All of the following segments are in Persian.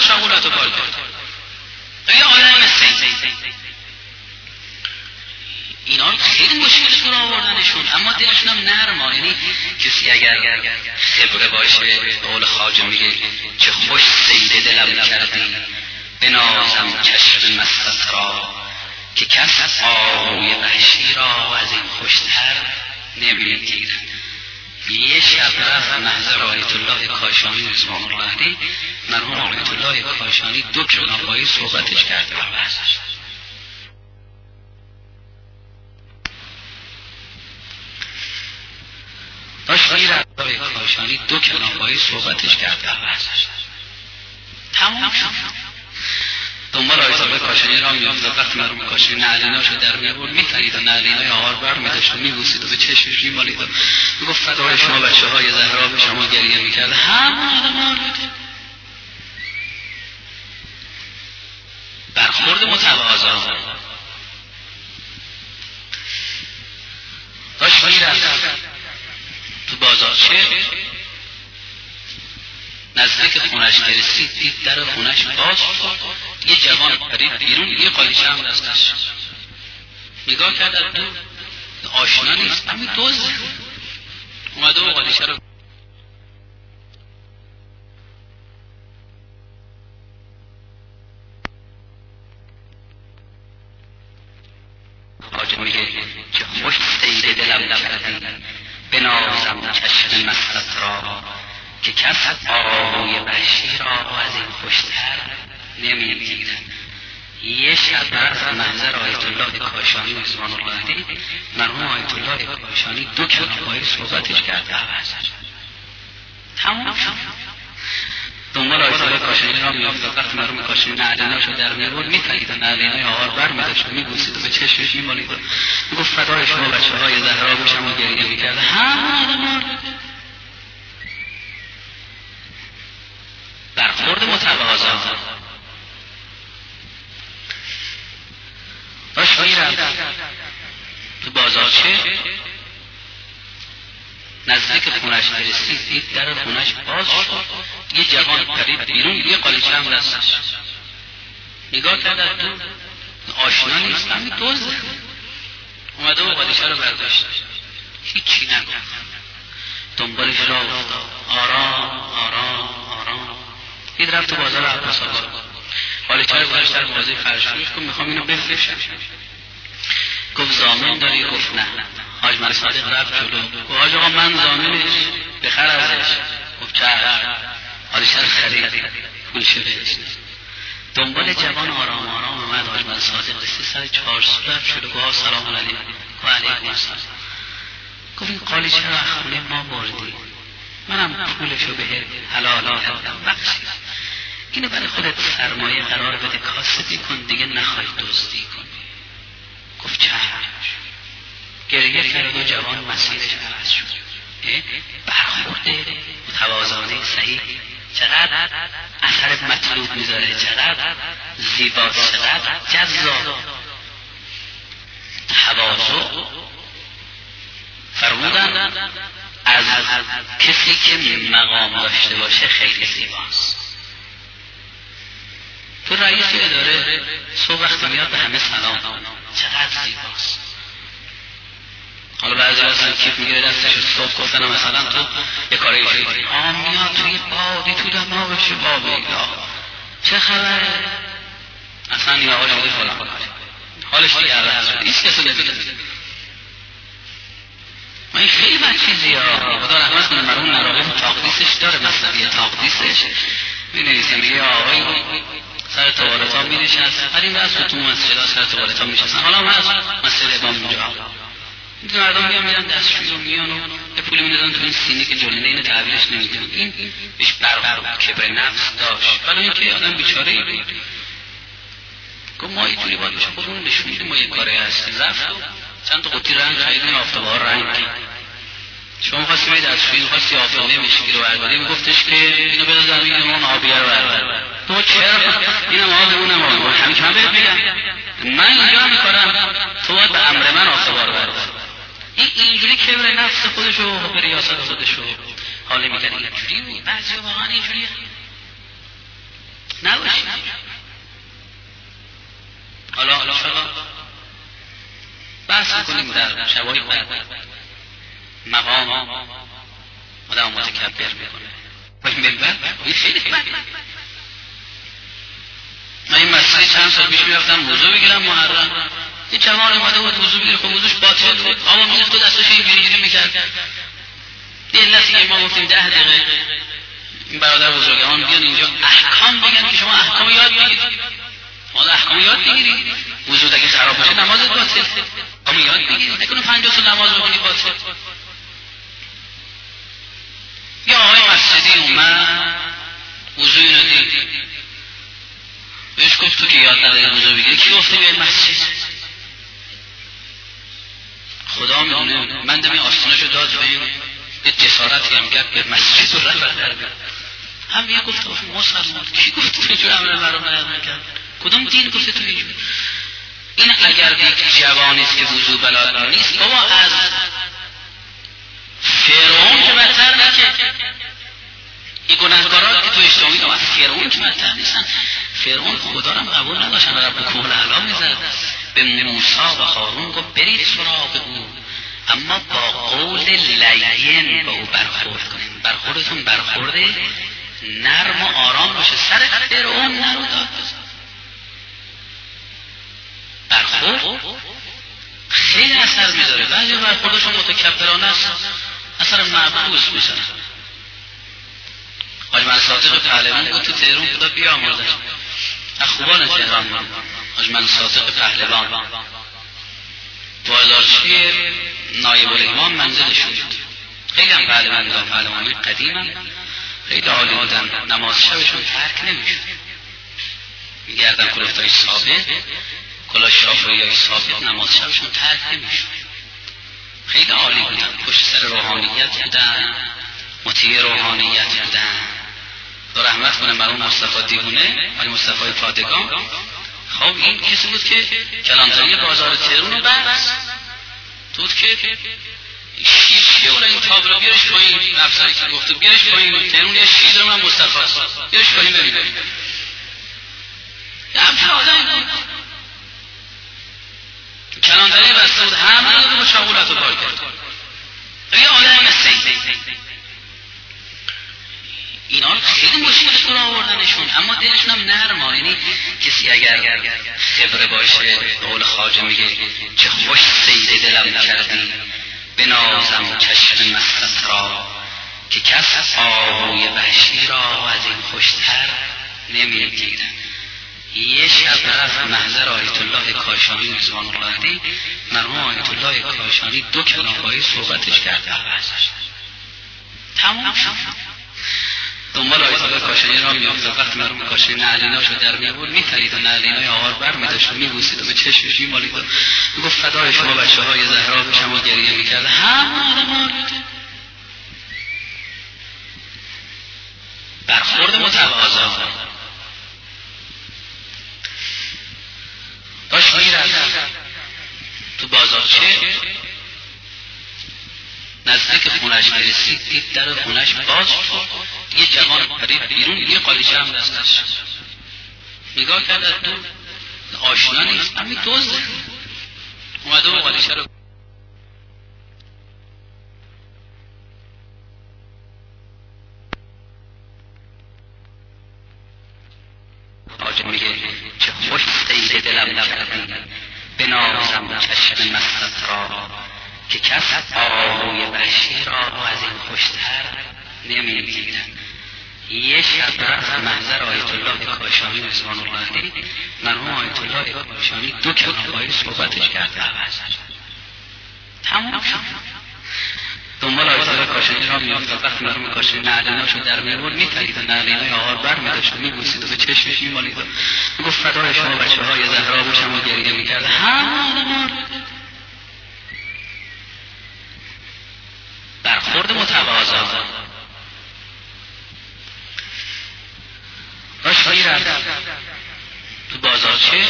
شغولاتو کار کرد. یه آدم مثل اینا خیلی مشکل تو را آوردنشون، اما دلشون هم نرمه. یعنی کسی اگر خبره باشه، به قول خواجه میگه چه خوش صید دلم کردی بنازم چشم مستت را، که کس آهوی وحشی را از این خوشتر نمیگیرد. یه شب رفت محضر آیت الله کاشانی رضوان الله علیه. مرحوم آیت الله کاشانی 2 کلمه صحبتش کرده و بحثش داشت میره. آیت الله کاشانی 2 کلمه صحبتش کرده و بحثش تمام شد. دنبال آیت الله کاشانی را میافتاد. وقتی مرحوم کاشانی نعلیناشو در میبرد میخرید و نعلینای آهار بر میداشت و میبوسید و به چشمش میمالید و میگفت فدای شما بچه های زهرا، به شما گریه میکرد. برخورد متواضع داشت میرفت تو بازارچه، نزدیک خونش رسید، دید در خونش باز شد. یه جوان پرید بیرون، یه قالیچه هم دستش. نگاه کرد از دور، آشنا نیست، همین دزده. اومده و قالیچه رو خواجه میگه چه خوش صید دلم کردی بنازم چشم مستت را، که کس آهوی وحشی را از این خوشتر نمیگیرد. یه شب رفت محضر آیت الله کاشانی رضوان الله علیه. مرحوم آیت الله کاشانی 2 کلمه صحبتش کرد و بحثش تمام شد. دنبال آیت الله کاشانی را میافتاد. وقتی مرحوم کاشانی نعلیناشو در میبرد میخرید و نعلینای آهار بر میداشت و میبوسید و به چشمش میمالید و میگفت فدای شما بچه های زهرا، به شما گریه میکرد. برخورد متواضع داشت میرفت تو بازارچه، نزدیک خونش رسید، دید در خونش باز شد. یه جوان پرید بیرون، یه قالیچه هم دستش. نگاه کرد از دور، آشنا نیست، همین دزده. اومده و قالیچه رو برداشت، هیچی نگفت. دنبالش راه افتاد، آرام آرام آرام. دید رفت تو بازار عباس آباد، قالیچه رو گذاشت در موضع فرشویش. گفت میخوام اینو بفروشم. گفت ضامن داری؟ گفت نه. حاج ملک صادق رفت جلو، گفت حاج آقا من ضامنش، بخر ازش. گفت چشم. قالیچه رو خرید، پولش بهش. دنبال جوان آرام آرام اومد. حاج ملک صادق رسید سر 400 رفت جلو، گفت سلام علیکم. گفت علیکم السلام. گفت این قالیچه رو از خونه ما بردی، منم پولشو به حلال کردم، بخشید. اینو برای خودت سرمایه قرار بده، کاسبی کن، دیگه نخوای دزدی کنی. گفت چشم. گریه کرد و جوان مسیرش عوض شد. برخورده متواضعانه صحیح چقدر اثر مطلوب میذاره، چقدر زیباست، چقدر جذاب. تواضع فرمودن از کسی که مقام داشته باشه خیلی زیباست. تو رئیس اداره صبح وقتی میاد به همه سلام، چقدر زیباست. حالا بعضی هستن کیف میگیره دستش صبح گفتن مثلا تو یه کاری کنی، میاد توی بادی تو دما بشه بابیلا چه خبره، اصلا این آقا شده فلان حالش دیگه عوض شده، هیچ کسی نمیده. ما این خیلی بد چیزی ها. خدا رحمت کنه مرحوم نراقب تقدیسش داره، مصنوی تقدیسش می‌نویسه میگه آقای سر توالت ها می‌نشست، ولی واسه تو مسجد ها سر توالت ها می‌نشستن. حالا هم هست مسجد امام اونجا این مردم میان دستشویی رو میان و به پولی میدادن تو این سینی که جلوه اینو تحویلش نمیدن. این بهش برخورد کبر نفس داشت، ولی اینکه آدم بیچاره ای بود. گفت ما اینجوری باید بشه، خودمون نشون میدیم ما یه کاری هستیم. رفت چند تا قطی رنگ خریدیم، آفتاب‌ها رنگ. شما خواستی باید دستشویی خواستی آفتابه مشکی رو برداری، میگفتش که اینو بذار زمین اون آبیه رو بردار. تو چرا اینم آب اونم آب، همین که من بهت میگم من اینجا میکنم، تو باید به امر من آفتاب‌ها رو بردار. این اینجوری کبر نفس خودشو به ریاست خودشو حاله میکنه. اینجوری بعضی واقعا اینجوری نباشیم. حالا بحث میکنیم در شبای بعد مقام آدم متکبر میکنه و این منبر خیلی بد. من این مسئله چند سال پیش میرفتم وضو بگیرم محرم، یه جوان اومده بود وضو بگیره، خب وضوش باطل بود، آقا میگفت تو دستش اینجوری میکرد. یه لحظه که ما گفتیم 10 دقیقه این برادر بزرگان بیان اینجا احکام بگن که شما احکام یاد بگیرید. حالا احکام یاد بگیرید، وضو اگه خراب باشه نمازت باطل، احکام یاد بگیرید، نکنه 50 سال نماز بخونی باطل. یا آقای مسجدی اومد وضو اینو دید، بهش گفت تو که یاد نداری وضو بگیری، کی گفته بیای مسجد؟ خدا میدونه من دمی آستانشو داد به این یه جسارتی هم کرد به مسجد رو رفت هم یه گفت مسلمان کی گفت تو اینجور عمل برام کرد؟ کدوم دین گفته تو اینجور؟ این اگر یک جوانیست که وضو بلد نیست، بابا از فرعون که بدتر نکه، این گناهکارات که تو اجتماعی هم از فرعون که بدتر نیستن. فرعون خدا رو قبول نداشتن، رب العلا میزد به موسی و هارون گفت برید سراغ او، اما با قول لین با او برخورد کنید، برخوردتون برخورده نرم و آرام باشه. سر فرعون نرو داد بزن، برخورد خیلی اثر میذاره. بعضی برخوردشون متکبرانه است، اثر معکوس میزنه. حاج من صادق پهلوان بود تو تهران، خدا بیامرزش، از خوبان تهران بود. حاج من صادق پهلوان بازارچی نایب الامام منزلشون بود. خیلی هم پهلوانی قدیم هم خیلی عالی بودن، نماز شبشون ترک نمیشون، میگردن کلافتای ثابت، کلاه شافعیای ثابت، نماز شبشون ترک نمیشون. خیلی عالی بودن، پشت سر روحانیت بودن، مطیع روحانیت بودن. و رحمت کنه مرحوم مصطفی دیوونه ولی مصطفی پادگان. خب این کسی بود که کلانتری بازار تهران رو بست بود که شیر اولا این تابلو بیارش پایین، افسری که گفته بیارش پایین، تهران یه شیر دارم مصطفی است، بیارش پایین ببینید. یه همچه آدمی بود کلانتری بسته بود، همه رو با شاغولت رو کار کرد. یه آدم مثل اینا رو خیلی مشکل کنه آوردنشون، اما دلشون هم نرمه. یعنی کسی اگر خبره باشه، قول خواجه میگه چه خوش سید دلم کردی بنازم چشم مستت را، که کس آهوی وحشی را از این خوشتر نمیگیرن. یه شب رفت محضر آیت الله کاشانی رضوان الله علیه، مرحوم آیت الله کاشانی 2 کلام صحبتش کرد، تمام شد. دنبال آیت الله کاشانی را میافتاد، وقتی مرحوم کاشانی نعلیناشو در می‌آورد می‌پرید و نعلینای آغار بر می‌داشت و می‌بوسید و به چشمش می‌مالید و می‌گفت فدای شما بچه‌های زهرا بشم و گریه می‌کرد. همه برخورد متواضع داشت می‌رفت تو بازارچه، نزدیک خونش رسید، دید در خونش باز شد، یه جوان پرید بیرون، یه قالیچه هم دستش. نگاه کرد از دور، آشنا نیست، همین دزده. اومده و قالیچه رو حاجه میگه چه خوش سید دلم کردی بنازم چشم مستت را، که کس آهوی وحشی را از این خوشتر نمیگیرن. یه شب رفت محضر آیت الله کاشانی رضوان الله علیه، مرحوم آیت الله کاشانی 2 کلام صحبتش کرد، تمام شد. دنبال آیت الله کاشانی را میافتاد، وقتی مرحوم کاشانی نعلیناشو در می‌آورد می‌پرید و نعلینای آغار بر می‌داشت و می‌بوسید و به چشمش می‌مالید و می‌گفت فدای شما بچه‌های زهرا بشم و گریه می‌کرد. همه برخورد متواضع باش میرفت تو بازارچه،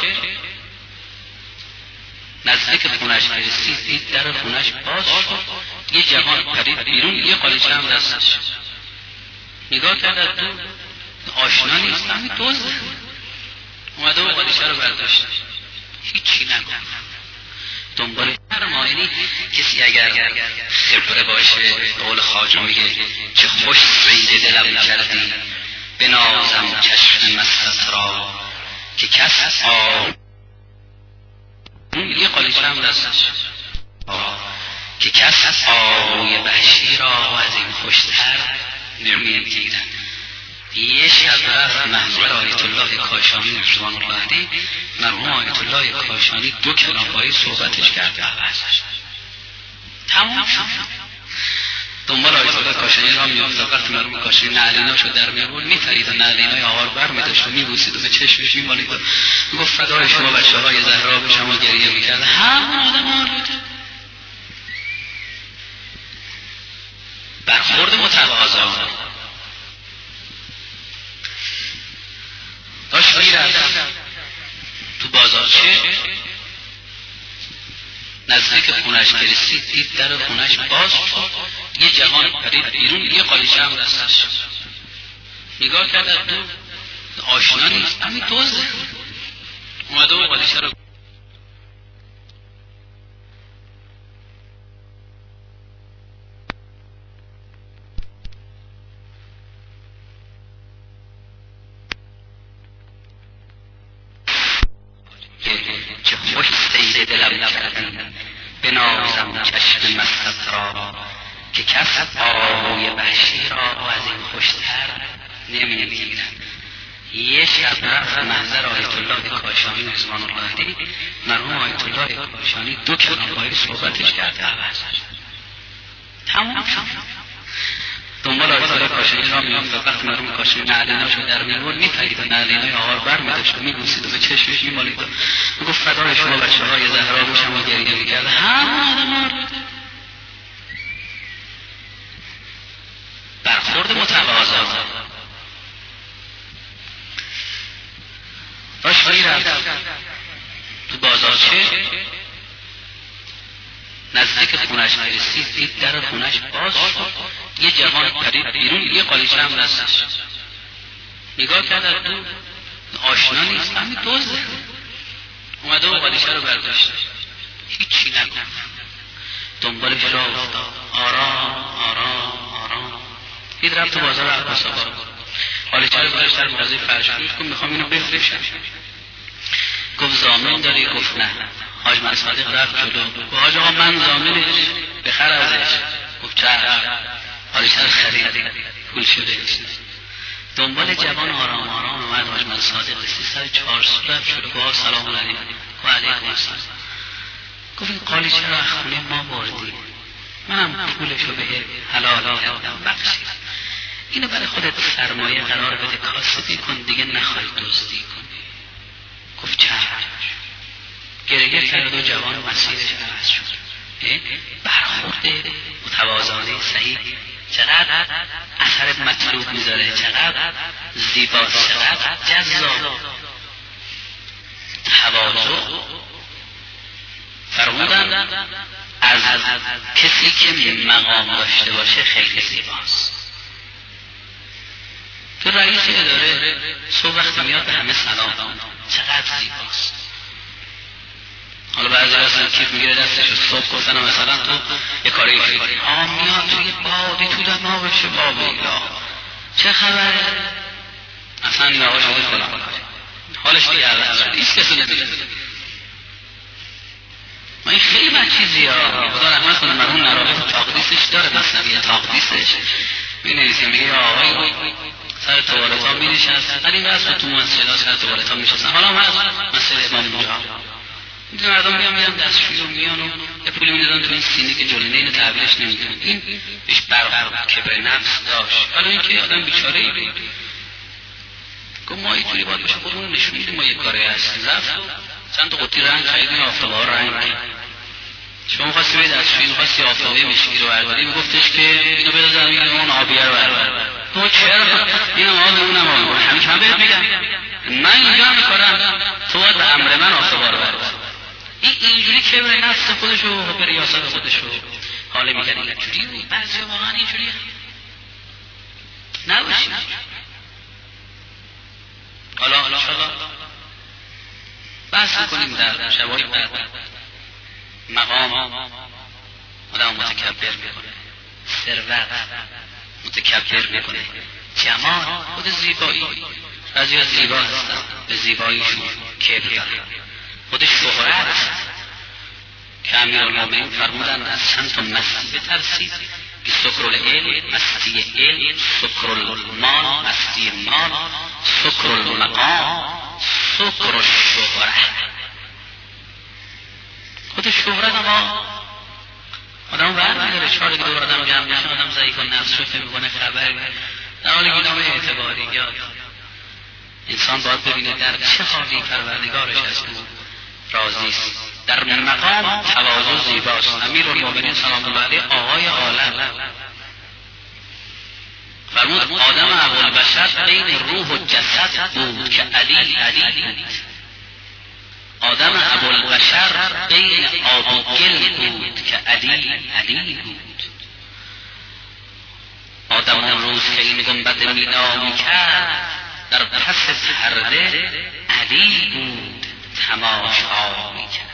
نزدیک خونش رسید، دید در خونش باز شد، یه جوان پرید بیرون، یه قالیچه هم دستش. نگاه کرد از دور، آشنا نیست، همین دزده. اومده و قالیچه رو برداشت، هیچی نگفت. دنبال یعنی کسی اگر خبره باشه، قول خواجه میگه چه خوش صید دلم کردی، بنازم چشم مست را که کس یه قالیچه هم دستش که کس آهوی وحشی را از این خوشتر نمی‌گیرد. یه شب رفت محضر آیت الله کاشانی رضوان الله علیه، مرحوم آیت الله کاشانی 2 کلابایی صحبتش کرد، تمام شد. دنبال آیت الله کاشانی را میافتاد، وقتی مرحوم کاشانی نعلیناشو در می‌آورد می‌پرید و نعلینای آوار بر می‌داشت و می‌بوسید و به چشمش می‌مالید و میگفت فدای شما بچه‌های زهرا، به شما گریه می‌کرد. همون آدم‌ها برخورد متواضعانه داشت میرفت تو بازارچه، نزدیک خونش که رسید دید در خونش باز شد، یه جوان پرید بیرون، یه قالیچه هم دستش. نگاه کرد از دور، آشنا نیست، همین دزده. اومده و قالیچه رو چه خوش صید دلم کردی، بنازم چشم مست را که کس آهوی وحشی را از این خوشتر نمی‌گیرد. یه شب رفت محضر آیت الله کاشانی رضوان الله علیه، مرحوم آیت الله کاشانی 2 کلابایی صحبتش کرد، تمام شد. دنبال آیت الله کاشانی را میافتاد، وقتی مرحوم کاشانی نعلیناشو در می‌آورد می‌پرید و نعلینای آوار بر می‌داشت و می‌بوسید و به چشمش می‌مالید و میگفت فدای شما بچه‌های زهرا، به شما گریه می‌کرد. همون آدم‌ها برخورد متواضعانه داشت میرفت تو بازارچه، نزدیک خونش رسید دید در خونش باز شد، یه جوان پرید بیرون، یه قالیچه هم دستش. نگاه کرد از دور، آشنا نیست، همین دزده. اومده و قالیچه رو برداشت، هیچی نگفت. دنبالش راه افتاد، آرام آرام آرام. دید رفت تو بازار عباس آباد، قالیچه رو گذاشت در مغازه فرش‌فروش، گفت میخوام اینو بفروشم. گفت ضامن داری؟ گفت نه. حاج من صادق رفت جلو، گفت حاج آقا من ضامنش، بخر ازش. گفت چشم. قالیچه رو خرید، پول شده. دنبال جوان آرام آرام اومد. حاج من صادق رسید سر 4 رفت جلو، گفت سلام علیکم. و علیکم السلام. گفت این قالیچه رو از خونه ما بردی، منم پولشو به حلال کردم، بخشید. اینو برای خودت سرمایه قرار بده، کاسبی کن، دیگه نخواهی دزدی کنی. گفت چشم. گریه کرد و جوان مسیرش عوض شد. برخورد متواضعانه صحیح چقدر اثر مطلوب میذاره، چقدر زیباست، چقدر جذاب. تواضع فرمودن از کسی که مقام داشته باشه خیلی زیباست. تو رئیس اداره صبح وقتی میاد به همه سلام، چقدر زیباست. حالا بعضی هستن کیف میگیره دستش و صبح گفتن مثلا تو یه کاری آقا میاد توی بادی تو دماغشه، بابا چه خبره؟ اصلا این آقا شده فلان حالش دیگه اول هیچ کسی نمیده. ما این خیلی بد چیزی ها. خدا رحمت کنه مرحوم نراقی تو تقدیسش داره، مثلا تقدیسش می‌نویسه، میگه آقای سر توالت ها می‌نشست، ولی واسه تو مسجد ها سر توالت ها می‌نشستن. حالا هم هست مسجد امام اونجا میدونم مردم میان دستشویی رو میان و یه پولی میدادن تو این سینه که جلنده اینو تحویلش نمیدونن. این بهش برخورد کبر نفس داشت. حالا این که آدم بیچاره ای بود، گفت ما اینجوری باید باشه، خودمون نشون میدیم ما یه کاری هستیم. رفت چند تا قطی رنگ خریدیم، آفتابه ها رنگ. شما خواستی به دستشویی میخواستی آفتابه مشکی رو برداری، میگفتش که اینو بده زمین، اون آبیه رو بردار. تو چرا اینم آب اونم آب؟ همیشه بهت میگم من اینجا میکنم، تو باید به امر من آفتابه رو بردار. اینجوری که به نفس خودشو به ریاست خودشو حاله میگن اینجوری. بعضی واقعا اینجوری نباشیم. حالا انشاءالله بحث میکنیم در شبای بعد. مقام آدم متکبر میکنه، ثروت متکبر میکنه، جمال خود زیبایی، بعضی از زیبا هستن به زیباییشون کبر دارن، خود شهرت که امیرالمومنین فرمودن از چند تا مستی بترسید که سکر العلم مستی علم، سکر المال مستی مال، سکر المقام، سکر الشهرت. خود شهرت اما آدم برمیداره، چهار که دور آدم جمع میشه، آدم ضعیف و نفس رو میکنه خبر در حال گناه اعتباری. یا انسان باید ببینه در چه حالی پروردگارش از او راضی است. در مقام تواضع زیباست. امیرالمومنین سلام الله علیه آقای عالم فرمود آدم ابوالبشر بین روح و جسد بود که علی بود. آدم ابوالبشر بین آب و گل بود که علی بود. آدم اون روز که این گنبد مینا میکرد در پس پرده علی بود تماشا میکرد.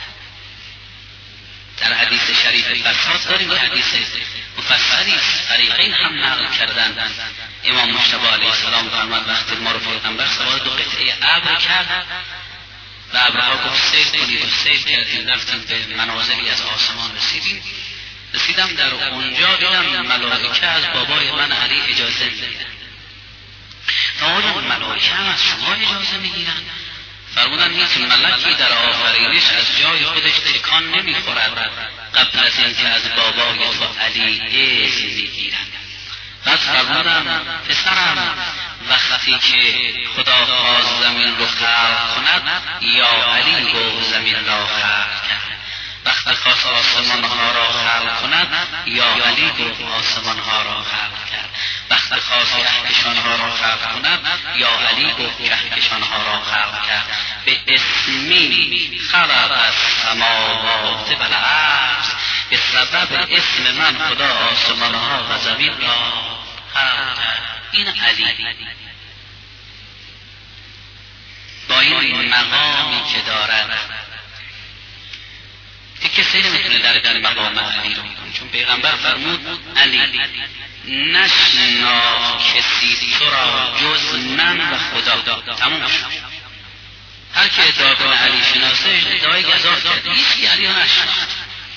در حدیث شریف بساط داریم که حدیث مفصلی طریقین هم نقل کردن. امام مجتبی علیه السلام فرمود وقتی ما رو پیغمبر سوار دو قطعه ابر کرد و ابرها گفت سیل کنید و سیل کردیم، رفتیم به منازلی از آسمان رسیدم در اونجا دیدم ملائکه از بابای من علی اجازه میگیرن. آیا ملائکه هم از شما اجازه میگیرن؟ فرمودن هیچ ملکی در آفرینش از جای خودش تکان نمیخورد قبل از اینکه از بابای تو علی اذن میگیرن. بعد فرمودن پسرم وقتی که خدا خواست زمین رو خلق کند یا علی گفت زمین را خلق کرد، وقتی خواست آسمان ها را خلق کند یا علی گفت آسمان ها را خلق کرد، وقتی خواست کهکشان ها را خلق کند یا علی گفت کهکشان ها را خلق کرد. به اسمی خلق السماوات والارض، به سبب اسم من خدا آسمان ها و زمین را خلق کرد. این علی با این مقامی که دارد که کسی نمیتونه در مقام علی رو میکنه، چون پیغمبر فرمود علی نشنا کسی تو را جز من و خدا. تموم شد. هر که ادعا کنه علی شناسه ادعای گزاف کرده، هیچ علی رو نشناخت.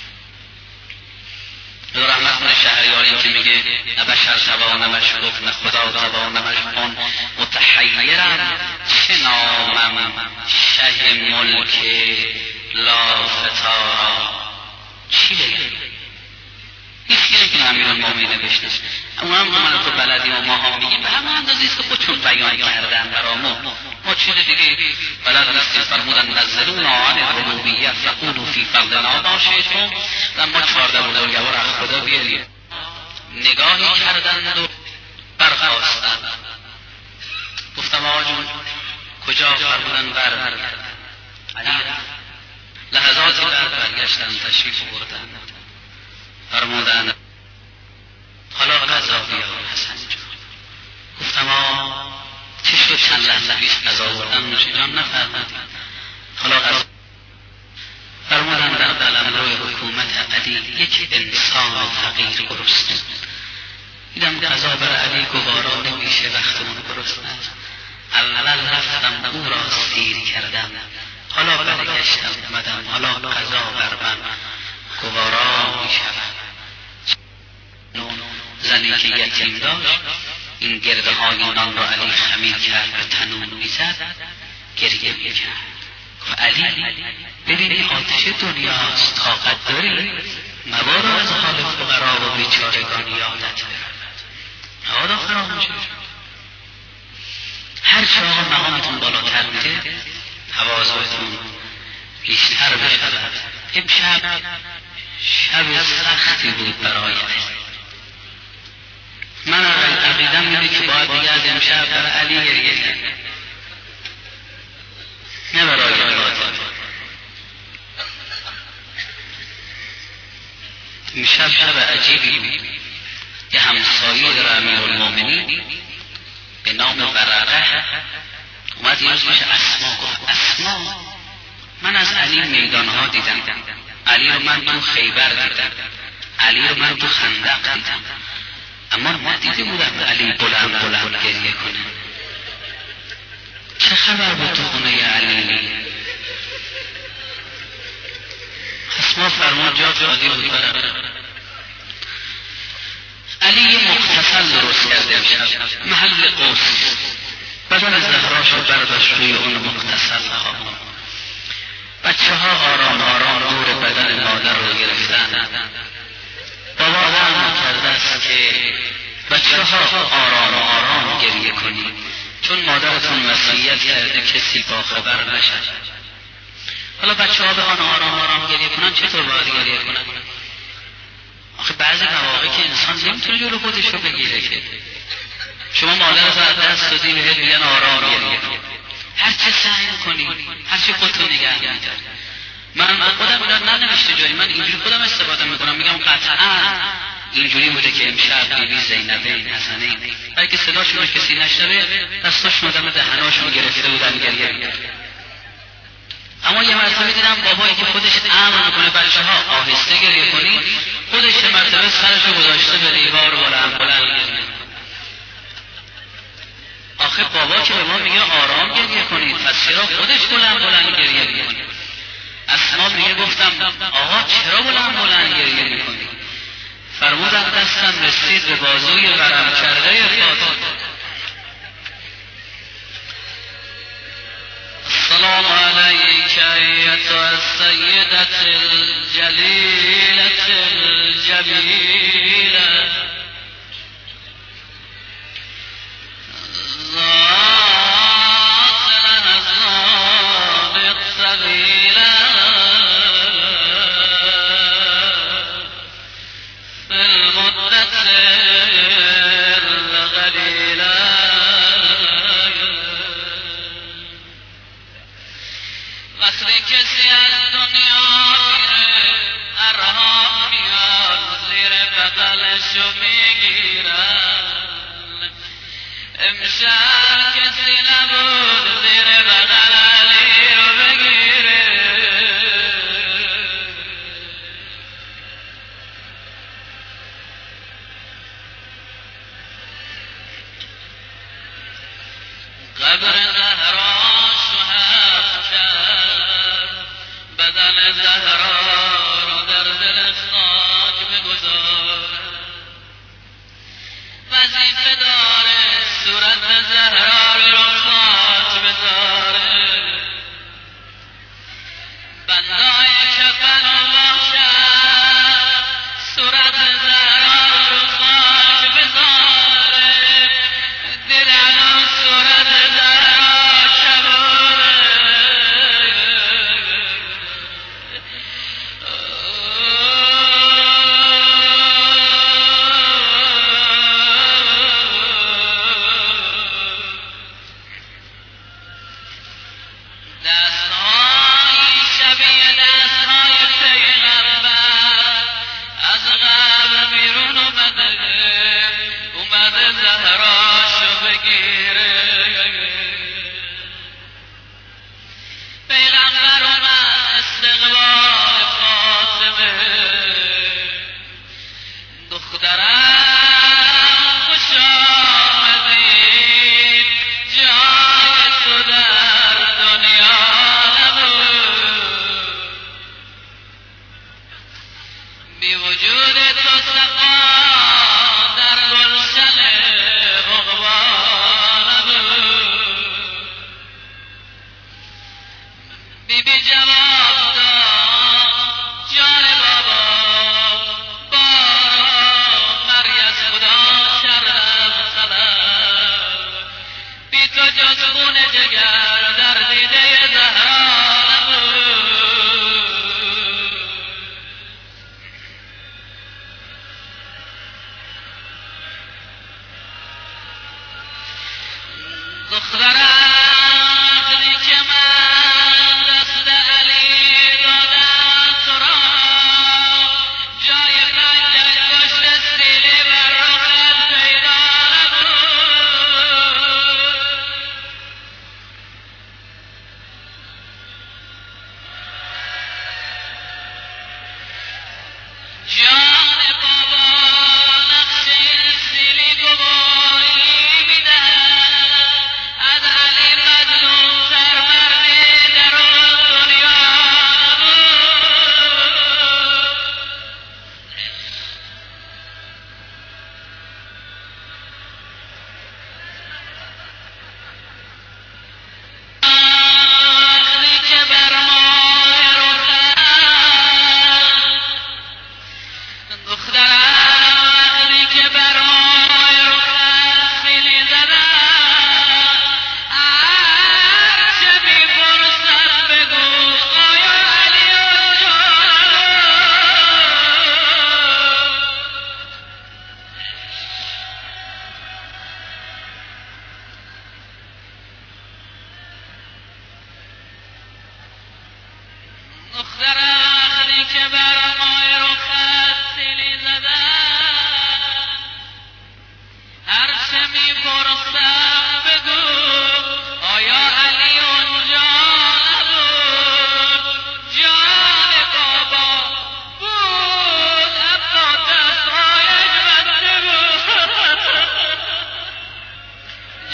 دو رحمت کنه شهریاری که میگه نه بشر توانمش گفت نه خدا توانمش کن، متحیرم چه نامم شه ملک لا فتارا. چی بگه؟ هیچ که نکنه امیرالمومنین بشنش. اما هم من تو بلدی و ما هم میگیم به همه اندازه است که خودشون بیان کردن برامون، ما چیز دیگه بلد نیستیم. فرمودن نزلون عن الربوبیه فقولوا فی فضلنا ما شئتم. و ما 14 بزرگوار از خدا بیاریم نگاهی کردند و برخاستند. گفتم آقا جون کجا؟ فرمودن برگردن. علی لحظاتی بعد برگشتن تشریف بردن، فرمودن حالا قضا بیار حسن جون. گفتم چه شد چند لحظه پیش قضا بردن نوشیدم نفرمودیم، حالا قضا. فرمودن در قلمرو حکومت علی یک انسان فقیر گرسنه. دیدم قضا بر علی گوارا نمیشه، وقتمون گرسنه. اول رفتم او را سیر کردم، حالا برگشتم اومدم، حالا قضا بر من گوارا می شود. زنی که یتیم داشت این گرده های نان را علی خمیر کرد و تنون می زد، گریه می کرد. گفت علی ببینی آتش دنیاست، طاقت داری؟ مبادا از حال فقرا و بیچارگان یادت برود، مبادا فراموشش. هر چه آقا مقامتون بالاتر میده تواضعتون بیشتر بشود. امشب شب سختی بود برای من عقیدم میده که باید دیگه از امشب برای علی گریه کنم، نه برای فاطمه. امشب شب عجیبی بود. یه همسایه در امیرالمومنین به نام ورقه اومد یه روز میشه اسما گفت اسما من از علی میدانها دیدم، علی رو من تو خیبر دیدم، علی رو من تو خندق دیدم، اما ندیده بودم علی بلند بلند گریه کنه. چه خبر بود تو خونه علی؟ اسما فرمود جا خالی بود برم. علی یه مختصل درست کرده امشب، محل قوس، بدن زهراش رو برداشت روی اون مختصل خواب. بچه ها آرام آرام دور بدن مادر رو گرفتن. بابا هم کرده است که بچه ها آرام آرام گریه کنید، چون مادرتون وصیت کرده کسی با خبر نشد. حالا بچه ها بخوان آرام آرام گریه کنن، چطور باید گریه کنن؟ آخه بعضی مواقع که انسان نمیتونه جلو خودش رو بگیره که شما مادرت از دست دادی بهت میگن آرام گریه کن، هر چه سعی کنی، هر چه خودتو نگه می‌داری. من خودم اینا ننوشته جایی، من اینجوری خودم استفاده میکنم، میگم قطعا اینجوری بوده که امشب بیبی زینبین حسنین برای که صداشون رو کسی نشنوه دستاشون آدم دهناشون گرفته بودن گریه می‌کردن. اما یه مرتبه دیدم بابایی که خودش امر میکنه بچه ها آهسته گریه کنی، خودش یه مرتبه سرشو گذاشته به دیوار بلند بلند گریه. آخه بابا که به ما میگه آرام گریه کنید، پس چرا خودش بلند بلند گریه میکنه؟ اسما میگه گفتم آقا چرا بلند بلند گریه میکنی؟ فرمودن دستم رسید به بازوی ورم کرده فاطمه. السلام علیک ایتها السیدة الجلیلة الجمیلة ذات الأنصاب الطويلة في المدة القليلة وقتی کسی از دنیا میره ارهام میاد زیر بغلشو میگیرن، امشب کسی نبود زیر بغل علی رو بگیره. قبر زهراشو حفظ کرد، بدن زهرا رو در دل خاک بگذار، وظیفه داره صورت زهرا رو خاک بذاره، بندای کفن و باشد صورت زهرا رو خاک بذاره، دلن و صورت زهرا کباره.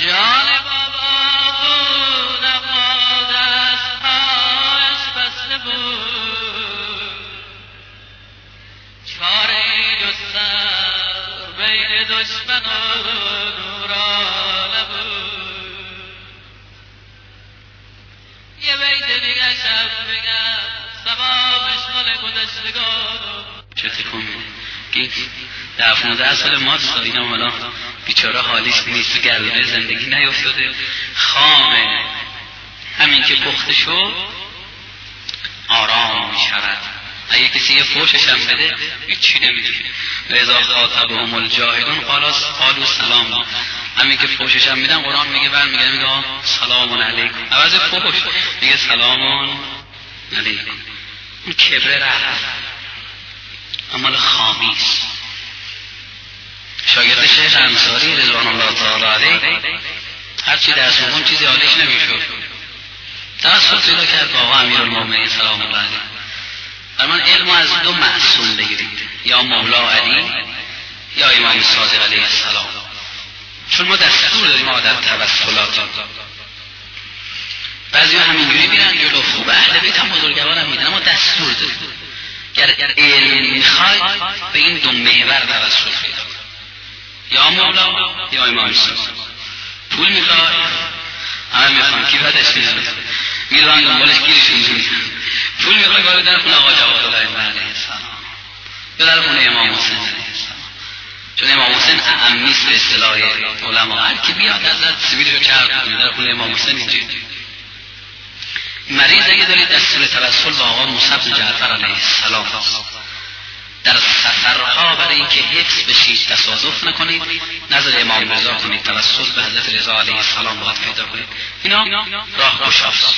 جان بابا خونم دستهایش بسته بود، چاره جستر بین دشمن و نورانه بود. یه بیت دیگه شب بگم سبابش مال گذشتگان. چه تکون که 10-15 سال ماست اینا حالا بیچاره حالیش نیست، گردونه زندگی نیفتاده، خامه، همین که پخته شد آرام می شود. اگه کسی یه فوشش هم بده هیچی نمیشه. رضا خاطبهم الجاهدون قالوا سلام. همین که فوشش هم میدن قرآن میگه میگه سلام علیکم، عوض فوش میگه سلام علیکم. اون کبره رفت، عمل خامیست. شاگرد شیخ انصاری رضوان الله تعالی علیه هرچی درس میخوند چیزی حالش نمیشد، تأسف پیدا کرد با آقا امیرالمومنین سلام الله علیه. فرمان علم از دو معصوم بگیرید، یا مولا علی یا امام صادق علیه السلام، چون ما دستور داریم در توسلات. بعضی ها همینجوری میرن جلو، خوب اهل بیت هم بزرگوار هم میدن، اما دستور داریم گر علم میخواید به این دو محور توسل پیدا، یا مولا یا امام صادق. پول میخواد همه میخوان، کی بدش میاد میرن دنبالش گیرشون میزنن. پول میخواد باید در خونه آقا جواد الله علیه السلام یا در خونه امام حسین علیه السلام، چون امام حسین اعم نیست به اصطلاح علما، هر کی بیاد ازت سبیلشو چرب کنه در خونه امام حسین اینجوری. مریض اگه دارید دستور توسل با آقا موسی بن جعفر علیه السلام در سفرها برای اینکه حفظ بشید تصادف نکنید، نظر امام رضا کنید، توسل به حضرت رضا علیه السلام باید پیدا کنید. اینا راه گشاست.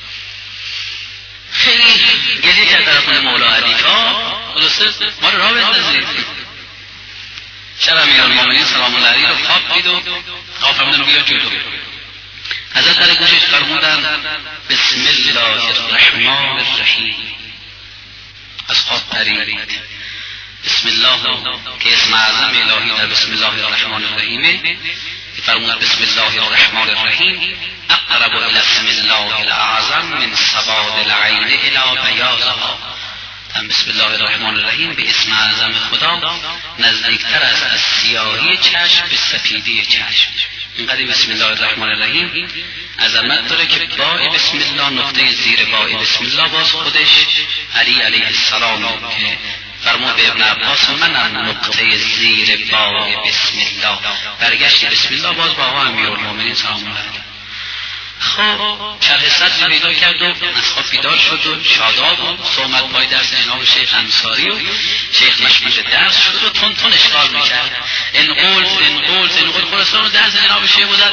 خیلی گریه کرد در خونه مولا علی خلاصه ما رو راه بندازید. شب امیرالمومنین سلام الله علیه رو خواب دید و آقا فرمودن بیا جلو. حضرت در گوشش فرمودن بسم الله الرحمن الرحیم. از خواب پرید. بسم الله که اسم اعظم الهی در بسم الله الرحمن الرحیمه، که فرمود بسم الله الرحمن الرحیم اقرب الى اسم الله الاعظم من سواد العین الى بیاضها. بسم الله الرحمن الرحیم به اسم اعظم خدا نزدیکتر است از سیاهی چشم به سپیدی چشم. اینقدر بسم الله الرحمن الرحیم عظمت داره که باء بسم الله نقطه زیر باء بسم الله باز خودش علی علیه السلام که فرمود به ابن عباس من نقطه زیر باء بسم الله، برگشت بسم الله باز با آقا امیرالمومنین سلام الله علیه. خب شرح صدر پیدا کرد و از خواب بیدار شد و شاداب و صحبت پای درس جناب شیخ انصاری و شیخ مشغول درس شد و تون تون اشکال میکرد. انقول خلاصه رو درس جناب شیخ بودن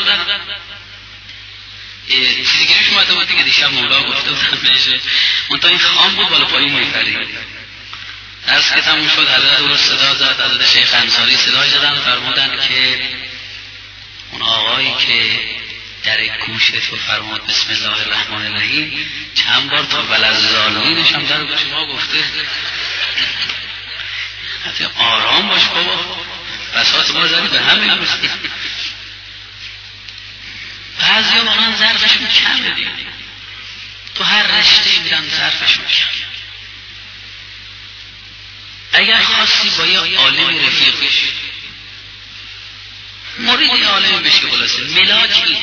چیزی که روش اومده بود دیگه دیشب مولا گفته بودن بهشه، منطقه این خام بود بالا پایی میپرید. درس که تموم شد حضرت او رو صدا زد، حضرت شیخ انصاری صدا زدن فرمودن که اون آقایی که در گوشت و فرمود بسم الله الرحمن الرحیم چند بار تا وللظالمینش هم در گوش ما گفته. حتی آرام باش بابا، بساط ما زدی به همه گفتی. بعضی ها واقعا ظرفشون کمه دیگه، تو هر رشته میرن ظرفشون کمه. اگر خواستی با یه عالم رفیق بشی، مرید یه عالم بشی، خلاصه ملاکی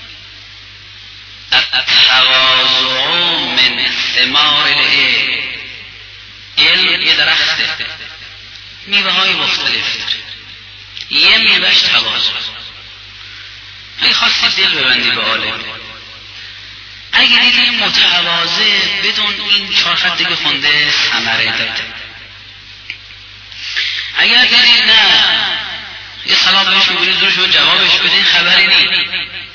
التواضع من ثمار علم یه درخته میوه های مختلف داره، یه میوهش تواضع. اگه خواستی دل ببندی به عالم، اگه دیدی متواضع بدون این 4 خط دیگه خونده ثمره داده، اگر دیدی نه یه سلام بهش میگونی زورش رو جوابش بدین خبری نی.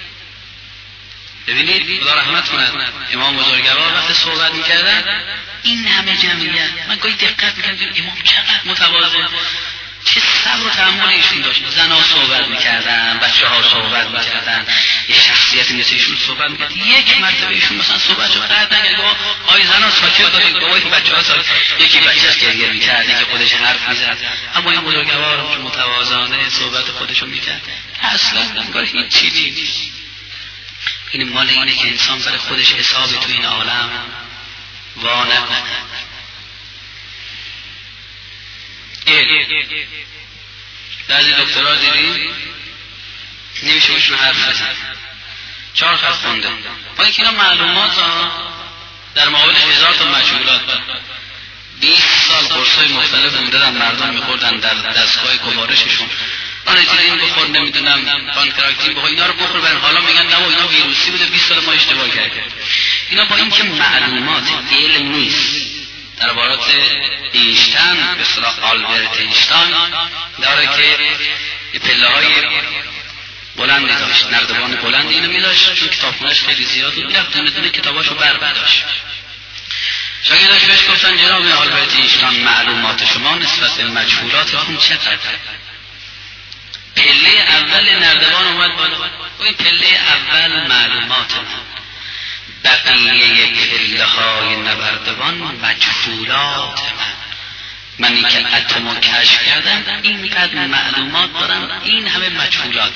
ببینید خدا رحمت کند امام بزرگوار وقت صحبت میکردن این همه جمعیت، من گاهی دقت میکردم امام چقدر متواضع، چه صبر و تحمل ایشون داشت. زنها صحبت میکردن، بچه ها صحبت میکردن، یه شخصیتی مثل ایشون صحبت میکرد. یک مرتبه ایشون مثلا صحبت رو قرد نگه گفت آی زنها ساکت دارید، گوه این بچه ها ساکت، یکی بچهش گریه میکرد، یکی خودش حرف میزد. اما این بزرگوار متواضعانه صحبت خودشون میکرد، اصلا انگار هیچ چیزی نیست. این مال اینه که انسان برای خودش حساب تو این عالم وا نکنه. بعضی دکترها دیدی نمیشه باشون حرف بزن، 4 خط خونده، با اینکه اینا معلومات در مقابل 1000 تا مجهولات 20 سال قرصای مختلف میدادن، مردم میخوردن در دستگاه گوارششون، آنتیزین بخور، نمیدونم پانکراکتین بخور، اینا رو بخور، برای حالا میگن نه اینا ویروسی بوده 20 سال ما اشتباه کردیم. اینا با اینکه معلومات علم نیست دربارات اینشتین، به اصطلاح آلبرت اینشتین داره که پله‌های بلندی داشت، نردبان بلندی اینو می‌داشت، چون کتابخونه‌اش خیلی زیاد بود، میرفت دونه دونه کتاباشو برمی‌داشت. شاگرداش بهش گفتن جناب آلبرت اینشتین معلومات شما نسبت به مجهولاتتون چقدر؟ پله اول نردبان اومد بالا، این پله اول معلومات من، بقیه پله‌های نردبان مجهولات من این که اتمو کشف کردم اینقدر معلومات دارم، این همه مجهولات.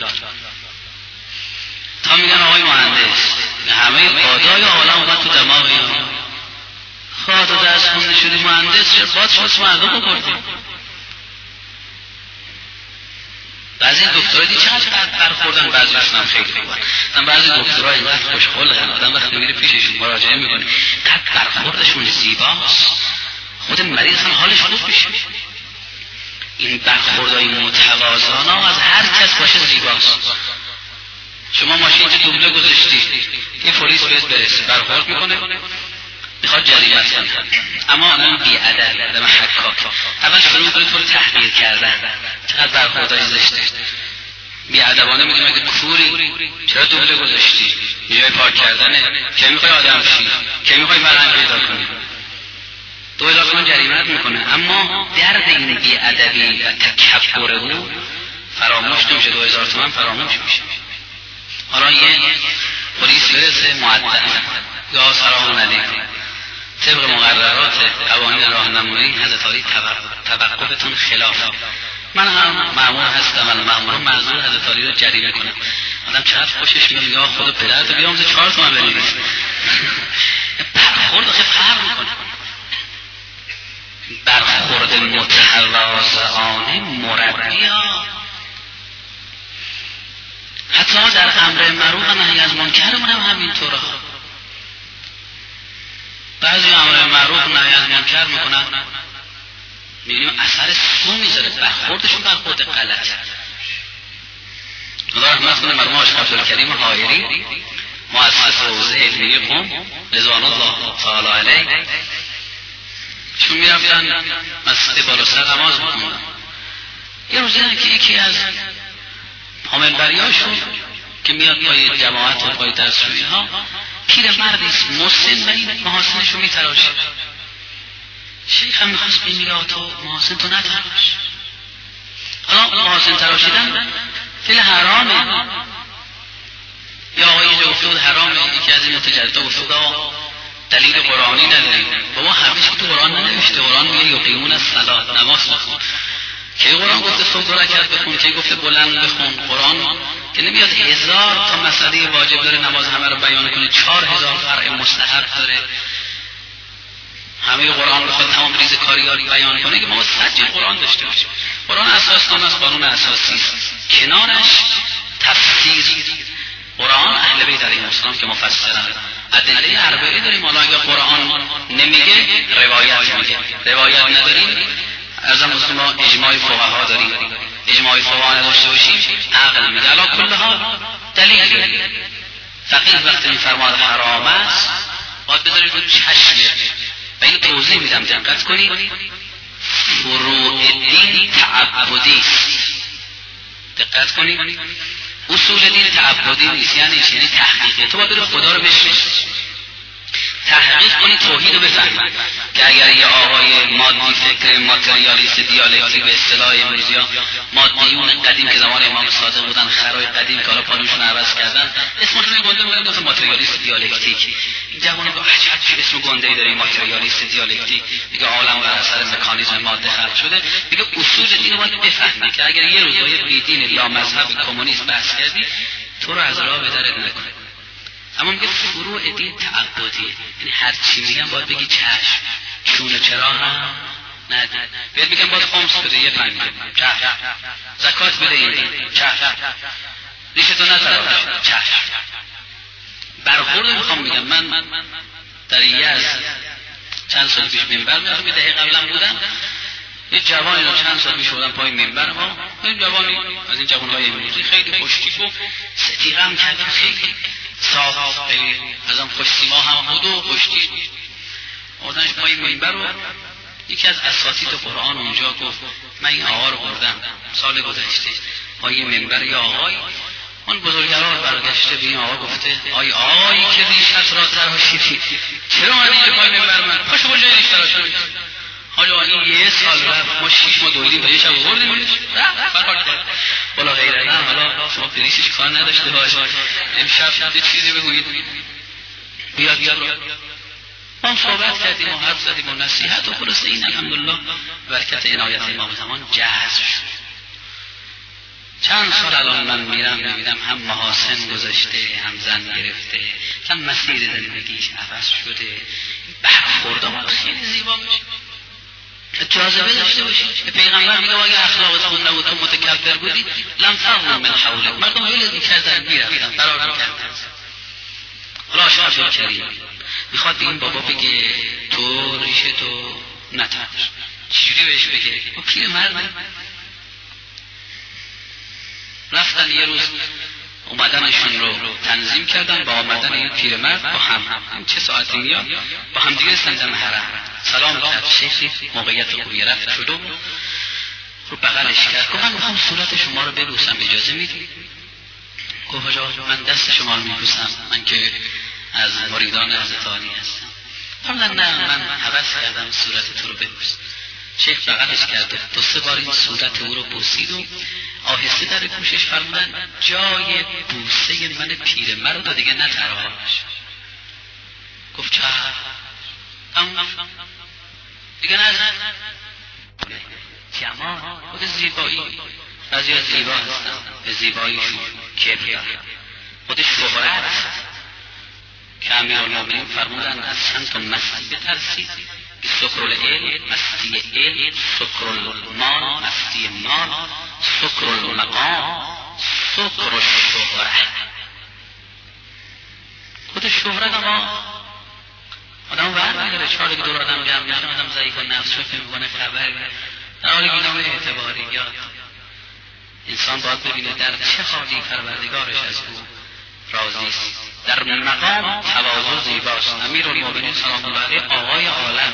تا میگن آقای مهندس همه قادای عالم اومد تو دماغ اینا، خواهد و دست خونده شدی مهندس، چه باد شد مردم بکردیم. بعضی دکترها دی چقدر برخوردن، بعضیشون هم خیلی خوبن. بعضی دکترها اینقدر خوشخلقن، آدم وقتی میره پیششون مراجعه میکنه قد برخوردشون زیباست، خود مریض هم حالش خوب میشه. این برخوردهای متواضعانه از هر کس باشه زیباست. شما ماشین تو دوبله گذاشتی، یه پلیس بهت برسه برخورد میکنه، میخواد جریمت کنه، اما آدم بی‌ادب، آدم حکاک، اول شروع کنه تو رو تحقیر کردن، چقدر برخوردهای زشته، بی‌ادبانه میگه مگه کوری چرا دوبله گذاشتی، جای پارک کردنه، که میخوای آدم شی، که میخوای فرهنگ پیدا کنی، 2000 تومان جریمت میکنه. اما درد این بی‌ادبی و تکبر او فراموش نمیشه، 2000 تومان فراموش میشه. حالا یه پلیس برسه معدل یا سلام علیکم، طبق مقررات قوانین راهنمایی حضرت علی توقفتون خلافه، من هم مأمور هستم، من مأمور معذور حضرت علی رو جریمه کنم. آدم چقدر خوشش میاد، یا خدا پدرت بیاموزه 4 تومن بنویس. برخورد خیلی فرق میکنه، برخورد متواضعانه مربی‌ها. حتی در امر معروف و نهی از منکرمون هم همینطوره. بعضی امر معروف و نهی از منکر میکنن، میبینیم اثر سو میذاره، برخوردشون برخورد غلط. خدا رحمت کنه مرحوم حاج عبدالکریم حایری مؤسس حوزه علمی قم رضوان الله تعالی علیه، چون میرفتن مسجد بالا سر نماز میخوندن، یه روزی که یکی از حاملبریاشون که میاد پای جماعت و پای درس‌جویی ها، پیر مردیست مسن و این محاسنشو میتراشه. شیخ هم میخواست بمیرات و محاسن تو نتراش. حالا محاسن تراشیدن فیل حرامه، یا آقای اینجا گفته بود حرامه، یکی از این متجددا گفته بود دلیل قرآنی نداریم. بابا همیشه تو قرآن ننوشته، قرآن میگه یقیمون الصلاة، نماز بخون. که قرآن گفته صبح 2 رکعت بخون، که گفته بلند بخون. قرآن که نمیاد 1000 تا مسئله واجب داره نماز همه رو بیان کنه، 4000 فرع مستحب داره، همه قرآن بخواد تمام ریز کاریات بیان کنه که ما سجل قرآن داشته باشیم. قرآن اساسنامه است، قانون اساسی است، کنارش تفسیر قرآن اهل بیت علیهم السلام که مفسرن، ادله اربعه داریم. حالا اگه قرآن نمیگه روایت میگه، روایت نداریم از ما اجماع فقها داریم، اجماع فقها نداشته باشیم عقل میگه. علی کل حال دلیل فقیه وقتی میفرماد حرام است باید بذارید رو چشم و این توضیح میدم دقت کنید. فروع دین تعبدی است، دقت کنید، اصول دین تعبدی نیست، یعنی تحقیقی. تو باید بری خدا رو بشناسی، تحقیق کنید، توحید رو بفهمید که اگر یه آقای مادی فکر ماتریالیست دیالکتیک به اصطلاح امروزیا مادیون قدیم که زمان امام صادق بودن، خرای قدیم که حالا پالوشون عوض کردن، اسمشون گنده بودن مثل ماتریالیست دیالکتیک. این جوانو با عجب چه اسم گنده‌ای داره ماتریالیست دیالکتیک، میگه عالم بر اثر مکانیزم ماده خلق شده. میگه اصول دین رو باید بفهمی که اگر یه روز با یه بیدین یا مذهب کمونیست بحث کردی تو رو از راه به درت نکنه. اما میگه فروع دین تعبدیه، یعنی هر چی میگم باید بگی چشم، چون چرا هم نده. بهت میگم باید خمس بده یه پنج چشم، زکات بده یه چشم، ریشتو نتراش چشم. برخورد میخوام میگم من در یزد چند سال پیش منبر میخوام، یه دهه قبلا بودم، یه جوانی رو چند سال پیش بودم پای منبر ما، این جوانی از این جوانهای امروزی خیلی خوشتیپ و ستیقه هم کردن، خیلی صاف، خیلی ازم خوش سیما هم بود و خوشتیپ. آدمش پای منبر رو یکی از اساتید قرآن اونجا گفت من این آقا رو بردم سال گذشته پای منبر، یا آقای اون بزرگوار برگشته به این آقا گفته آقایی که ریشت را تراشیدی چرا من اینجا پای منبر من پاشو با جای ریش تراشیدی. حالا این یه سال رفت، ما 6 ماه دویدیم تا یه شب بردیمش فرار کرد بالا غیره. نه حالا شما پریسش کار نداشته باش، امشب یه چیزی بگویید بیاد رو ما صحبت کردیم و حرف زدیم و نصیحت و خلاصه این الحمدلله برکت عنایت امام زمان جذب شد. چند سال الان من میرم میبینم هم محاسن گذاشته، هم زن گرفته، هم مسیر زندگیش عوض شده، برخوردام خیلی زیبا میشه، جاذبه داشته باشی. پیغمبر میگه اگه اخلاقت خوب نبود تو متکبر بودی لم تغنوا من حولک، مردم ولت میکردن میرفتن فرار میکردن. حالا شاید کریم میخواد به این بابا بگه تو ریشه تو نترش، چجوری بهش بگه؟ او پیر مرد رفتن یه روز اومدنشون رو تنظیم کردن با آمدن این پیرمرد با هم چه ساعتی میاد با هم دیگه رسیدن حرم. سلام کرد شیخی، موقعیت خوبی رفت شد رو بغلش کرد، گفت من میخوام صورت شما رو ببوسم اجازه میدی؟ گفت حاجا من دست شما رو میبوسم، من که از مریدان حضرت علی هستم. فرمودن نه من هوس کردم صورت تو رو ببوسم. شیخ بغلش کرد دو سه بار این صورت او رو بوسید و آهسته در گوشش فرمودن جای بوسه من پیرمرد رو دیگه نتراش. گفت چه دیگه نزن جمال خود زیبایی، بعضی ها زیبا هستن به زیباییشون کبر دارن، خود شهرت که امیرالمومنین فرمودن از چند تا مستی بترسید، سکر العلم مستی علم، سکر المال مستی مال، سکر المقام سکر الشهرت. خود شهرت آدم برمیگره، چهار که دور آدم جمع میشه، آدم ضعیف و نفس فکر میکنه خبر در حالی که نام اعتباریات انسان باید ببینه در چه حالی پروردگارش از او راضی است. در مقام تواضع زیباست. امیرالمومنین سلام الله علیه آقای عالم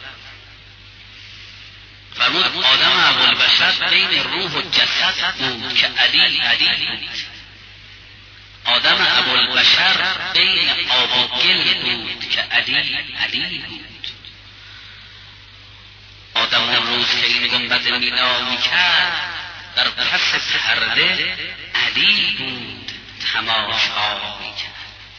فرمود آدم ابوالبشر بین روح و جسد بود که علی بود. آدم ابوالبشر بین آب و گل بود که علی بود. آدم اون روز که این گنبد مینا میکرد در پس پرده علی بود تماشا میکرد.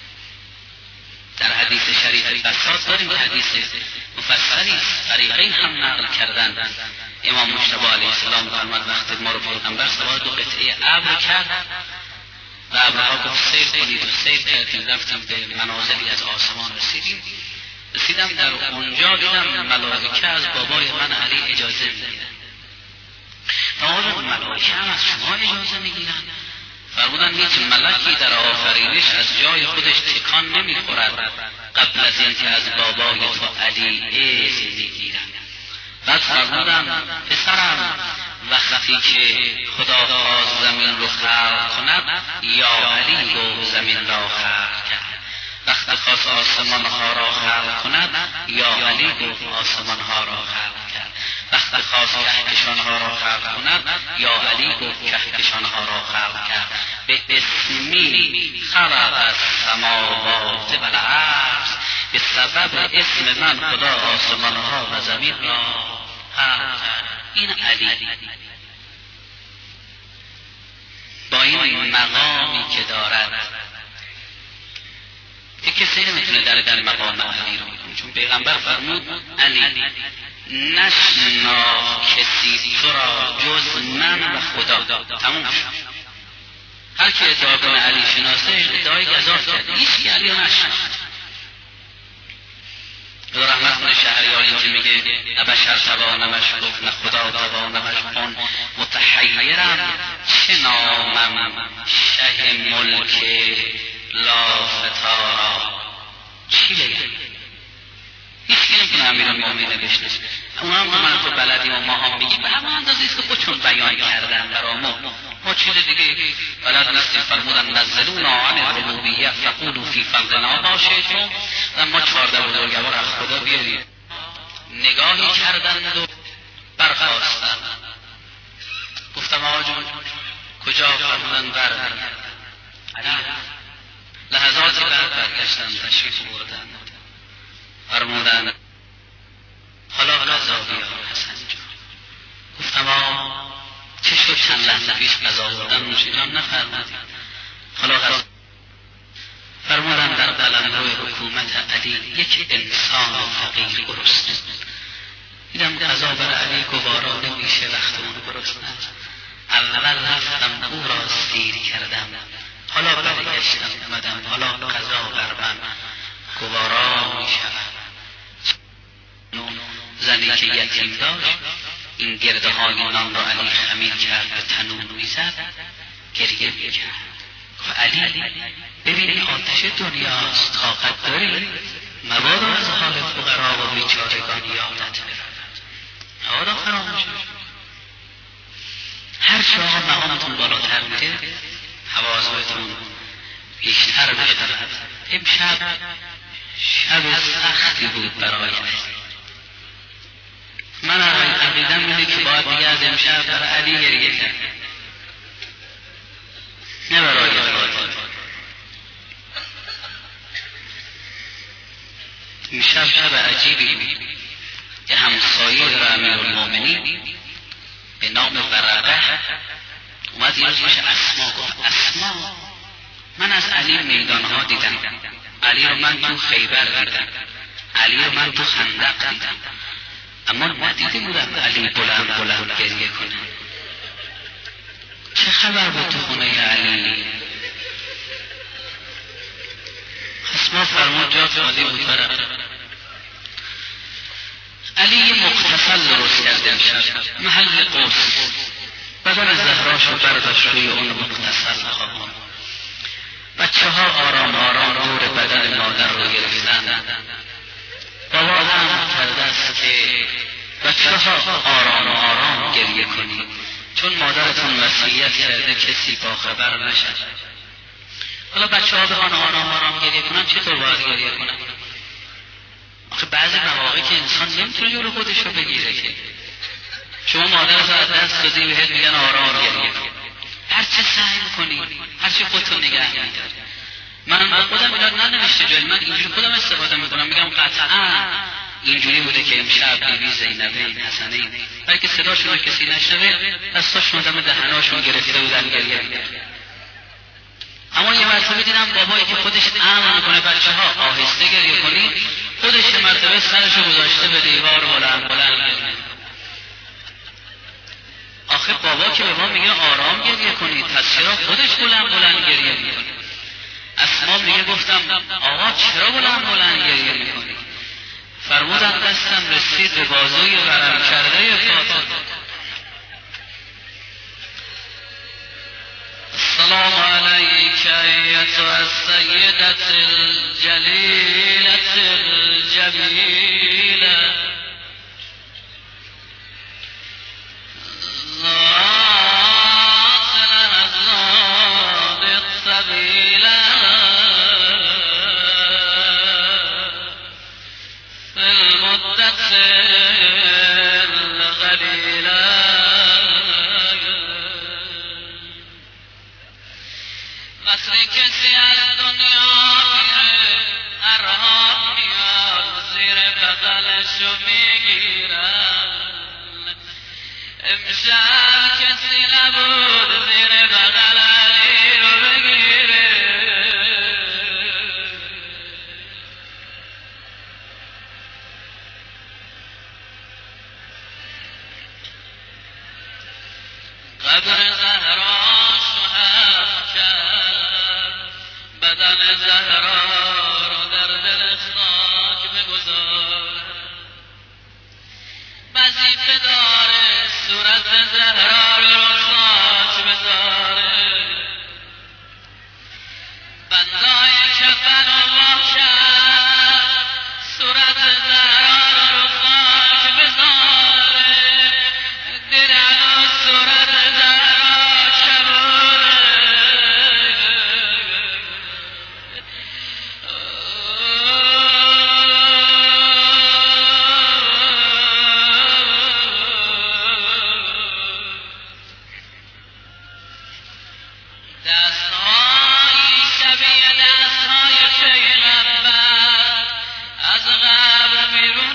در حدیث شریف بساط داریم، حدیث مفصلی طریقین هم نقل کردن. امام مجتبی علیه السلام فرمود وقتی ما رو پیغمبر سوار دو قطعه ابر کرد و ابرها گفت سیر کنید و سیر کردیم، رفتیم به منازلی از آسمان رسیدم در اونجا دیدم ملائکه از بابای من علی اجازه میگیرن. آقا ملائکه هم از شما اجازه میگیرن؟ فرمودن هیچ ملکی در آفرینش از جای خودش تکان نمیخورد قبل از اینکه از بابای تو علی اذن میگیرن. بعد فرمودن پسرم وقتی که خدا خواست زمین رو خلق کند یا علی رو زمین را خلق کرد، وقتی خواست آسمان ها را خلق کند یا علی گفت آسمان ها را خلق کرد، وقتی خواست کهکشان ها را خلق کند یا علی گفت کهکشان ها را خلق کرد. به اسمی خلق السماوات والارض، به سبب اسم من خدا آسمانها و زمین را خلق کرد. این علی با این مقامی که دارد که کسی نمیتونه در مقام علی رو بکنه، چون پیغمبر فرمود علی نشنا کسی تو را جز من و خدا. تموم شد. هر کی ادعا کنه علی شناسه ادعای گزاف کرده، هیچ علی رو نشناخت. خدا رحمت کنه شهریاری که میگه نه بشر توانمش گفت نه خدا توانمش کن، متحیرم چه نامم شه ملک لا فتارا. چی بگم؟ هیچ که نمیتونه امیرالمومنین بشناسه. اون هم من تو بلدی و ما هم میگیم به همه اندازه است که خودشون بیان کردن برامون، ما چیز دیگه بلد نیستیم. فرمودن نزلونا عن الربوبیه فقولوا فی فضلنا ما شئتم. ما 14 بزرگوار از خدا بیاریم. نگاهی کردند و برخاستن. گفتم آقا جون کجا؟ فرمودن علی. لحظاتی بعد برگشتن تشریف بردن، فرمودن حالا قضا بیار حسن جان. گفتم آقا چه شد چند لحظه پیش قضا بردن نوشیدان نفرمودید، حالا قضا. فرمودن در قلمرو حکومت علی یک انسان فقیر گرسنه. دیدم قضا بر علی گوارا نمیشه، وقت اون گرسنه. اول رفتم او را سیر کردم، حالا برگشتم اومدم، حالا قضا بر من گوارا میشود. زنی که یتیم داشت این گرده های نان را علی خمیر کرد، به تنور میزد، گریه میکرد. علی ببین آتش دنیاست، طاقت داری؟ مبادا از حال فقرا و بیچارگان یادت برود، مبادا فراموش. هر شما مقامتون بالاتر میره حواستون بیشتر بشود. امشب شب سختی بود برای من. عقیدم میده که باید دیگه از امشب برای علی گریه کرد، نه برای خاطر. امشب شب عجیبی بود که همسایه امیرالمومنین به نام ورقه اومد یه روز میشه اسما گفت اسما من از علی میدانها دیدم، علی رو من تو خیبر دیدم، علی رو من تو خندق دیدم، اما ندیده بودم علی بلند گریه کنه. چه خبر بود تو خونه علی؟ اسما فرمود جا خالی بود برم. علی یه مغتسل درست کرده میشد، محل قوس، بدن زهراشو برداشت روی اون مغتسل خوابون. بچه ها آرام آرام دور بدن مادر رو گرفتن. بابا هم کرده است که بچه ها آرام آرام گریه کنید، چون مادرتون وصیت کرده کسی با خبر نشد. حالا بچه ها بخوان آرام آرام گریه کنن، چطور باید گریه کنن؟ آخه بعضی مواقعی که انسان نمیتونه جلو خودش رو بگیره که شما مادرت از دست دادی بهت میگن آرام گریه کن، هرچه سعی میکنی، هرچه خودتون نگه میداری. من خودم اینا ننوشته جایی، من اینجوری خودم استفاده میکنم، میگم قطعا اینجوری بوده که امشب بیبی زینبه این حسنه بلکه صداشون کسی نشنوه، دستاشون دم دهناشون گرفته بودن گریه میکردن. اما یه مرتبه دیدم بابایی که خودش امر میکنه بچه ها آهسته گریه کنید، خودش یه مرتبه سرشو گذاشته به دیوار بلند گریه. آخه بابا که به ما میگه آرام گریه کنید، پس چرا خودش بلند گریه میکنه؟ اسما میگه گفتم آقا چرا بلند گریه میکنی؟ فرمودن دستم رسید به بازوی ورم کرده فاطمه. السلام علیک ایتها السیدة الجلیلة الجمیلة ذات الأنصاب الطويلة في المدة القليلة قصر کسی از دنیا میره، ارهاب میاد شب کسی نبود زیر بغل علی رو بگیره. قبر زهرا شهر کرد، بدن زهرا رو در دل خاک بگذار. وظیفه داره صورت زهرا رو خاک بذاره. بندای کفن و باشد صورت زهرا رو خاک بذاره. درن و صورت زهرا شبونه. دستهایی شبیه دستهای پیغمبر از قبر بیرون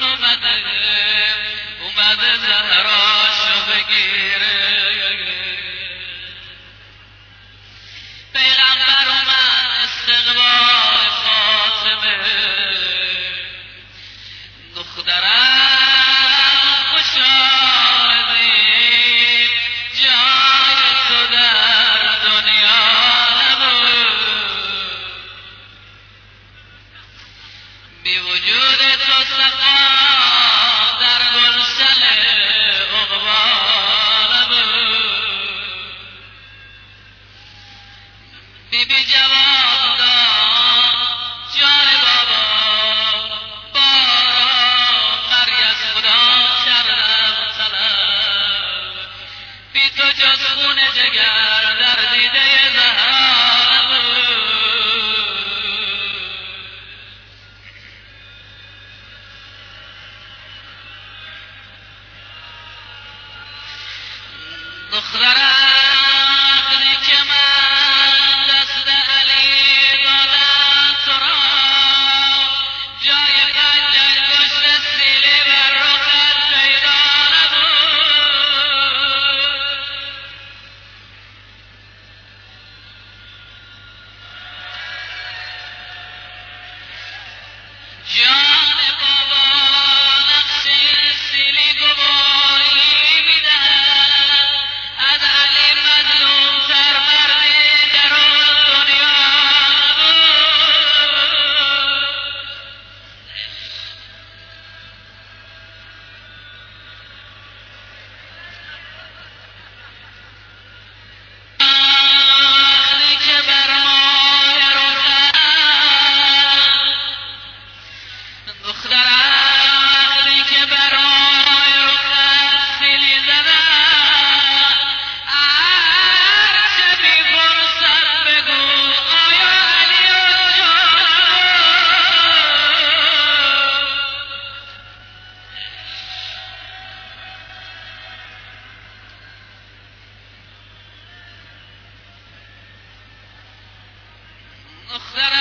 اومده زهراشو بگیره. پیغمبر اومد استقبال فاطمه. دخترم خوش آمدی، جای تو در دنیا نبود. بی وجود تو سقا در گلشن عقبا نبود. بی بی جواب داد جان بابا، بارا قری از خدا کردم طلب. بی تو جز خون جگر در دیده زهرا نبود. دخترم وقتی که من دست علی دادم تو را، جای پنج انگشت سیلی بر رخت پیدا نبود. جان بابا نقش سیلی گواهی میدهد از علی مظلوم تر مردی در آن دنیا بود. وقتی که بر ماه رخت دخترم وقتی که برای رخت سیلی زدم، هرچه بی فرصت بگو آیا علی اونجا دخترم